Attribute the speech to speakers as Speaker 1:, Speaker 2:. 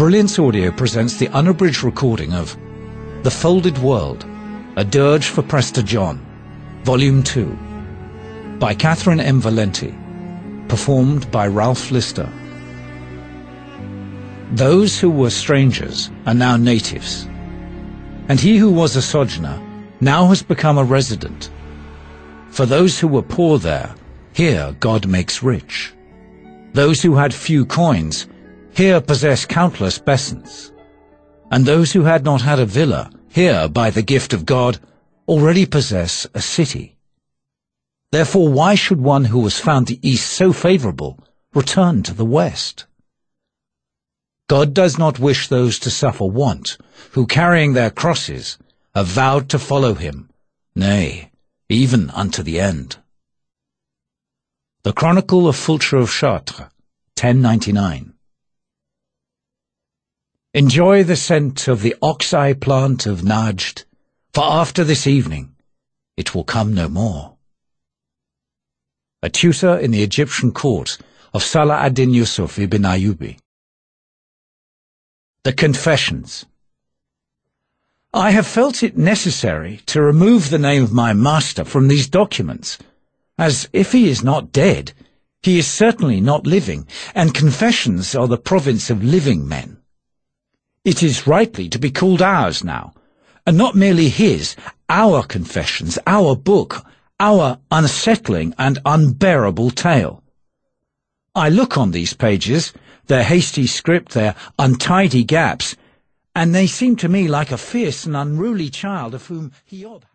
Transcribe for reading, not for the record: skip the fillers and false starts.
Speaker 1: Brilliance Audio presents the unabridged recording of The Folded World, a Dirge for Prester John, Volume 2, by Catherine M. Valenti, performed by Ralph Lister. Those who were strangers are now natives, and he who was a sojourner now has become a resident. For those who were poor there, here God makes rich. Those who had few coins, here possess countless besants. And those who had not had a villa, here, by the gift of God, already possess a city. Therefore, why should one who has found the East so favorable return to the West? God does not wish those to suffer want, who, carrying their crosses, have vowed to follow him, nay, even unto the end. The Chronicle of Fulcher of Chartres, 1099. Enjoy the scent of the ox-eye plant of Najd, for after this evening it will come no more. A tutor in the Egyptian court of Salah ad-Din Yusuf ibn Ayyubi. The Confessions. I have felt it necessary to remove the name of my master from these documents, as if he is not dead, he is certainly not living, and confessions are the province of living men. It is rightly to be called ours now, and not merely his, our confessions, our book, our unsettling and unbearable tale. I look on these pages, their hasty script, their untidy gaps, and they seem to me like a fierce and unruly child of whom Hiob